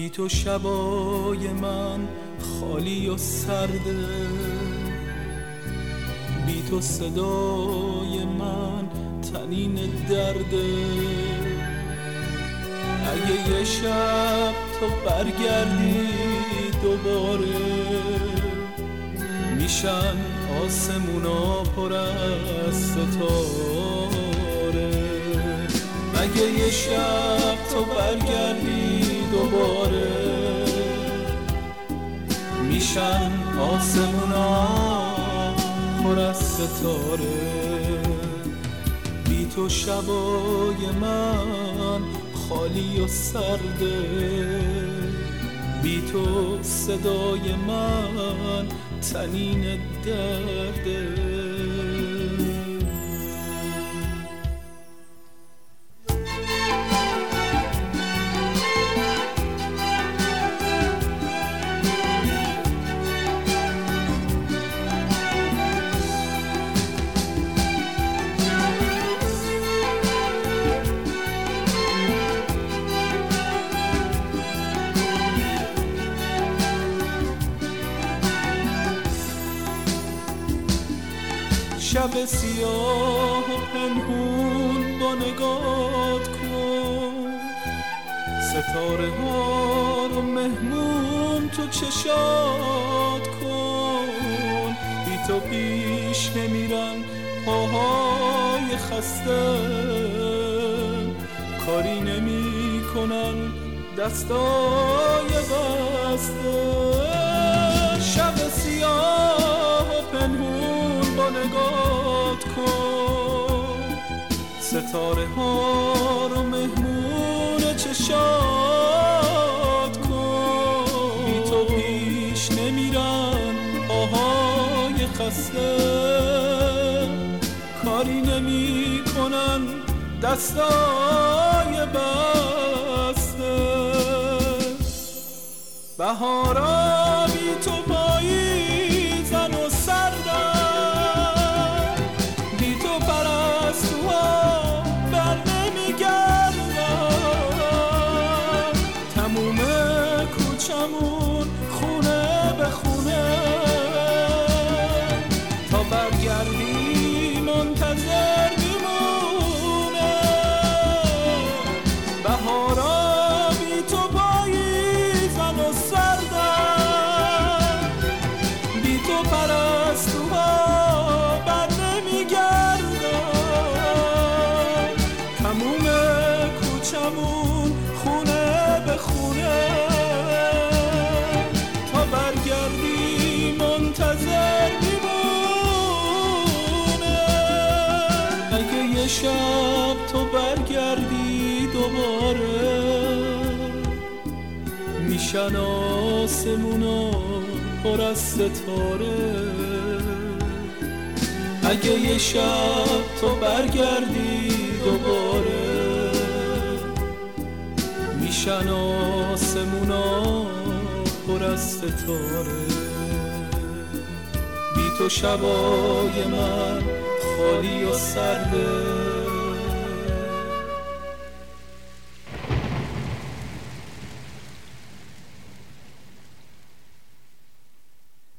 بی تو شبای من خالی و سرده، بی تو صدای من تنین درده. اگه یه شب تو برگردی دوباره، میشن آسمونا پر از ستاره. اگه یه شب تو برگردی دوباره، میشن آسمونا پر از ستاره. بی تو شبای من خالی و سرده، بی تو صدای من تنین درده. شب سیاه و پنهون با نگات کن، ستاره ها رو مهمون تو چشات کن. بی تو پیش نمیرن پاهای خسته، کاری نمی کنن دستای بسته. شب سیاه و پنهون با نگات کن، ستاره ها رو مهمون چشات کن. بی تو پیش نمیرن پاهای خسته، کاری نمی کنن دستای بسته. بهارا بی تو پاییزن و سردن، بی تو پرستوها بر نمیگردن. تموم کوچمون خونه به خونه، تا برگردی منتظر میمونه. بهارا بی تو پاییزن و سردن، بی تو پرستوها بر نمیگردن. تموم کوچمون خونه به خونه، تا برگردی منتظر میمونه. اگه یه شب تو برگردی دوباره، میشن آسمونا پر از ستاره. اگه یه شب تو برگردی دوباره، میشن آسمونا پر از ستاره. بی تو شبای من خالی و سرده،